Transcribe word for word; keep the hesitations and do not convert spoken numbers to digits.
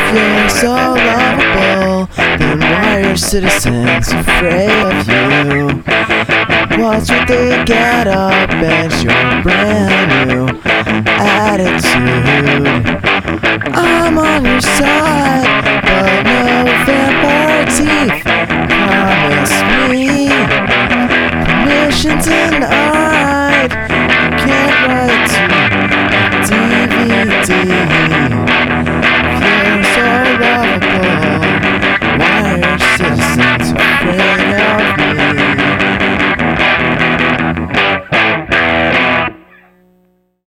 you're so lovable, then why are citizens afraid of you? What's with the get up and your brand new attitude? I'm on your side, but no vampire teeth. Promise me permission to know